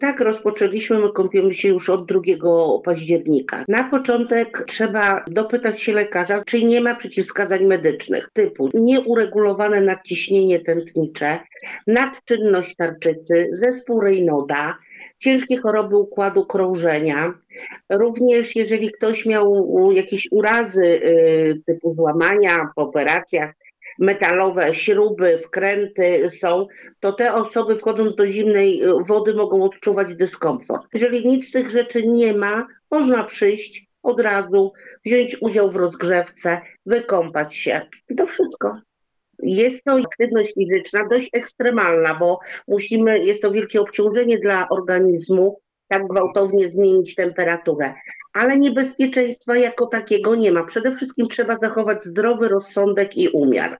Tak, rozpoczęliśmy, my kąpiemy się już od 2 października. Na początek trzeba dopytać się lekarza, czy nie ma przeciwwskazań medycznych typu nieuregulowane nadciśnienie tętnicze, nadczynność tarczycy, zespół Raynaуда, ciężkie choroby układu krążenia. Również jeżeli ktoś miał jakieś urazy typu złamania po operacjach, metalowe śruby, wkręty są, to te osoby wchodząc do zimnej wody mogą odczuwać dyskomfort. Jeżeli nic z tych rzeczy nie ma, można przyjść od razu, wziąć udział w rozgrzewce, wykąpać się. I to wszystko. Jest to aktywność fizyczna dość ekstremalna, bo jest to wielkie obciążenie dla organizmu, tak gwałtownie zmienić temperaturę. Ale niebezpieczeństwa jako takiego nie ma. Przede wszystkim trzeba zachować zdrowy rozsądek i umiar.